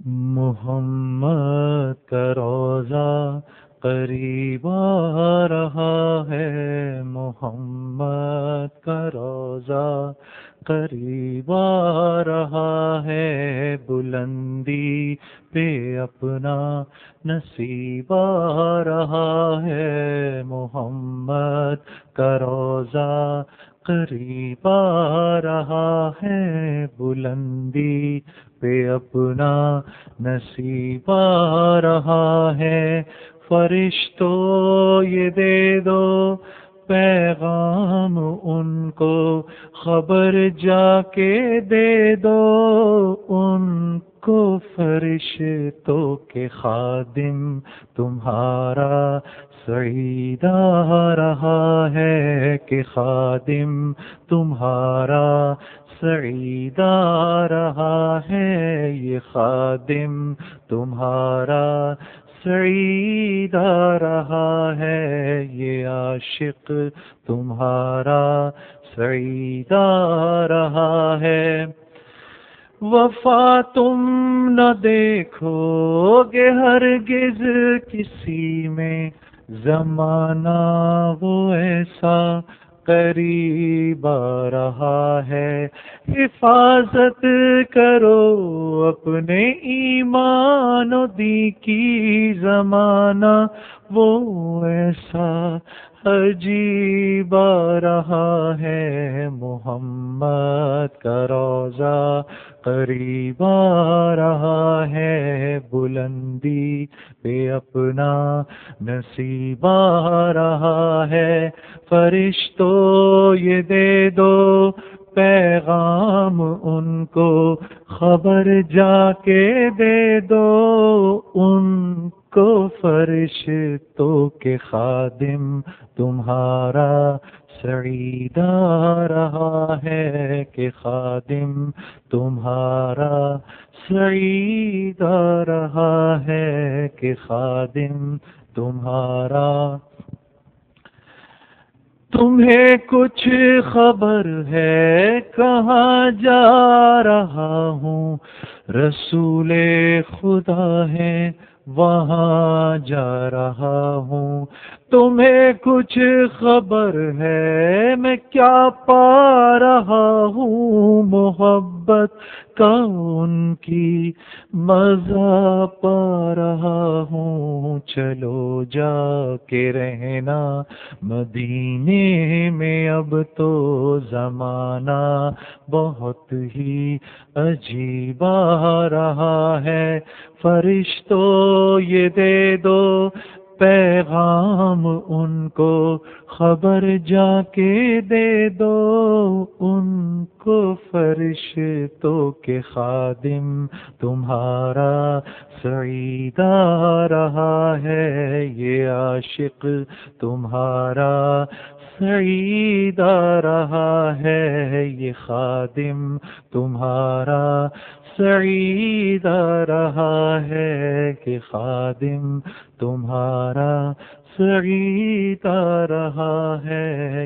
محمد کا روزہ قریب آ رہا ہے، محمد کا روزہ قریب آ رہا ہے، بلندی پہ اپنا نصیب آ رہا ہے، محمد کا روزہ قریب آ رہا ہے، بلندی پہ اپنا نصیب آ رہا ہے، فرشتوں یہ دے دو پیغام ان کو، خبر جا کے دے دو ان کو، فرشتوں کے خادم تمہارا سعید آ رہا ہے، کہ خادم تمہارا سعید آ رہا ہے، یہ خادم تمہارا سعید آ رہا ہے، یہ عاشق تمہارا سعید آ رہا ہے، وفا تم نہ دیکھو گے ہرگز کسی میں، زمانہ وہ ایسا قریب آ رہا ہے، حفاظت کرو اپنے ایمان و دین کی، زمانہ وہ ایسا عجیب آ رہا ہے، محمد کا روزہ قریب آ رہا ہے، بلندی پہ اپنا نصیب آ رہا ہے، فرشتوں یہ دے دو پیغام ان کو، خبر جا کے دے دو ان کو، فرشتوں کے خادم تمہارا سعید آ رہا ہے، کہ خادم تمہارا سعید آ رہا ہے، کہ خادم تمہارا۔ تمہیں کچھ خبر ہے کہاں جا رہا ہوں، رسول خدا ہے وہاں جا رہا ہوں، تمہیں کچھ خبر ہے میں کیا پا رہا ہوں، محبت کا ان کی مزہ پا رہا ہوں، چلو جا کے رہنا مدینے میں، اب تو زمانہ بہت ہی عجیب آ رہا ہے، فرشتوں یہ دے دو پیغام ان کو، خبر جا کے دے دو ان کو، فرشتوں کے خادم تمہارا سعید آ رہا ہے، یہ عاشق تمہارا سعید آ رہا ہے، یہ خادم تمہارا سعید آ رہا ہے، کہ خادم تمہارا سعید آ رہا ہے۔